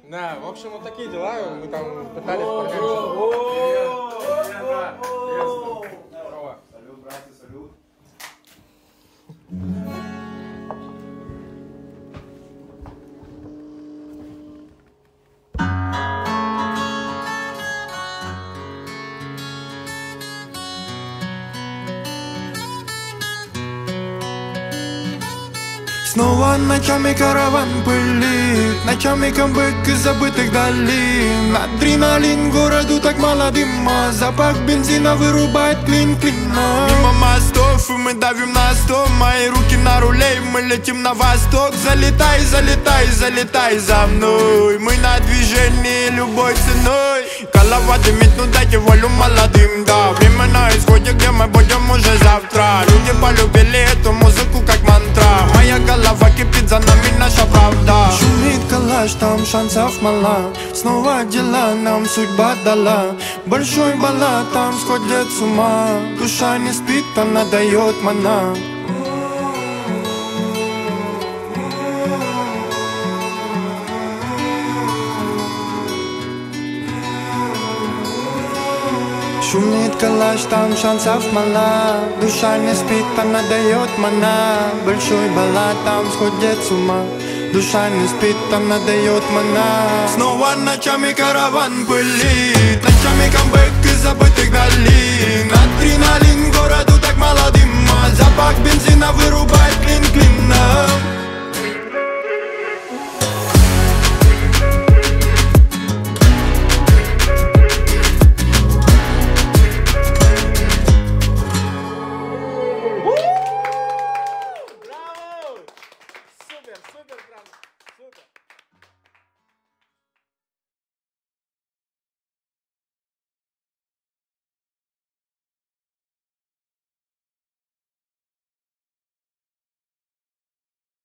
Да, в общем, вот такие дела. Мы там пытались парнями. Салют, братцы, салют. Снова ночами караван пылит, ночами камбэк из забытых долин. Адреналин городу так мало дыма, запах бензина вырубает клин клином. Мимо мостов и мы давим на стоп, мои руки на руле и мы летим на восток. Залетай, залетай, залетай за мной, мы на движении любой ценой. Голова дымит, ну дайте волю молодым, да. Время на исходе, где мы будем уже завтра. Люди полюбили эту музыку как мантра. Моя голова кипит, за нами наша правда. Шумит калаш, там шансов мало. Снова дела нам судьба дала. Большой баллад, там сходят с ума. Душа не спит, она дает мана. Шумит калаш, там шансов мало. Душа не спит, она дает мана. Большой баллад, там сходят с ума. Душа не спит, она дает мана. Снова ночами караван пылит, ночами камбэк из забытых долин. Адреналин городу так мало дыма, запах бензина вырубает клин-клин.